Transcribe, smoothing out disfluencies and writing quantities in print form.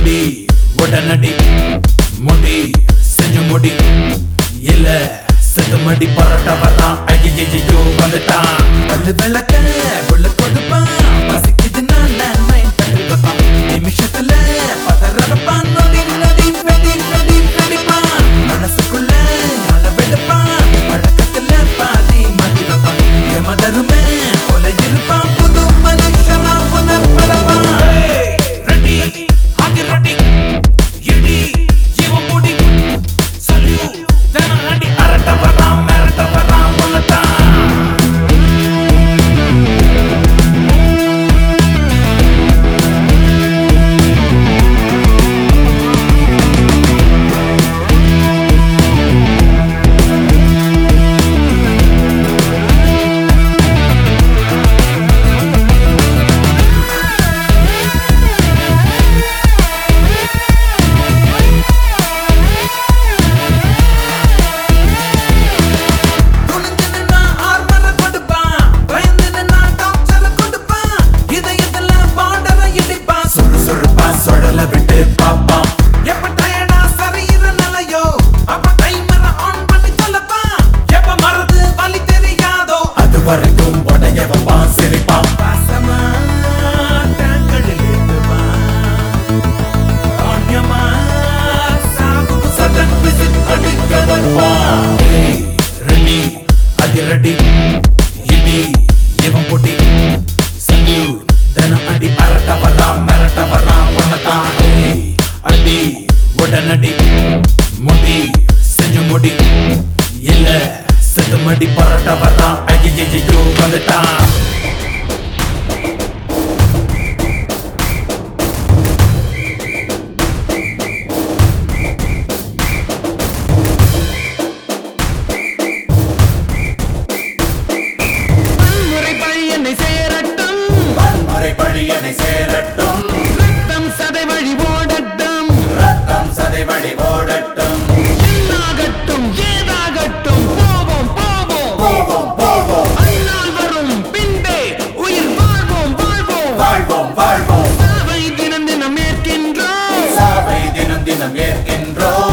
அடி உடனடி முடி செஞ்சு முடி இல்ல செத்துமடி பரோட்டா வரான் ஐயோ வந்துட்டான் பல்லு விளக்க உள்ள கொடுப்பான் பசிக்குது நான் மைண்ட் பண்ணி வைப்பான் நிமிஷத்துல பதறப்பான் நொடி நொடி வெடி நொடி வெடிப்பான் மனசுக்குள்ள நல்ல வெடுப்பான் பழக்கத்துல பாதி மாட்டி வைப்பான் எமதருமே போல இருப்பான் புது மனுஷனா புனர்படப்பான் ரெடி ஆகி ரெடி இடி இவன் முடி சல்யூ அடி அரட்ட வரான் மிரட்ட வரான் உன்னதான் சொடல விட்டு பாப்பான் எப்ப டயர்டா சரீர நிலையோ அப்ப டைமர் ஆன் பண்ணி சொல்லப்பான் எப்ப மறந்து வலி தெரியாதோ அது வரைக்கும் உடைய வைப்பான் சிரிப்பான் பாசமா டேங்கடில் இருந்துவான் ஆன்யமா சாகுக்கு சடன் விசிட் அடிக்க வருவான் ரெடி அதிரடி இடி இவன் பொட்டி சல்யூ தினம் அடி அரட்ட வரான் மிரட்ட வரான் உன்னதான் அடி உடனடி முடி செஞ்சு முடி இல்ல செத்துமடி பரோட்டா வரான் ஐயோ வந்துட்டான் என்னை சேரட்டும் ரத்தம் சதை வழி ஓடட்டும் ரத்தம் சதை வழி ஓடட்டும் என்னாகட்டும் ஏதாகட்டும் போவோம் போவோம் போவோம் போவோம் அந்நாள் வரும் பின்பே உயிர் வாழ்வோம் வாழ்வோம் வாழ்வோம் வாழ்வோம் சாவை தினம் தினம் ஏற்கின்றோம் சாவை தினம் தினம் ஏற்கின்றோம்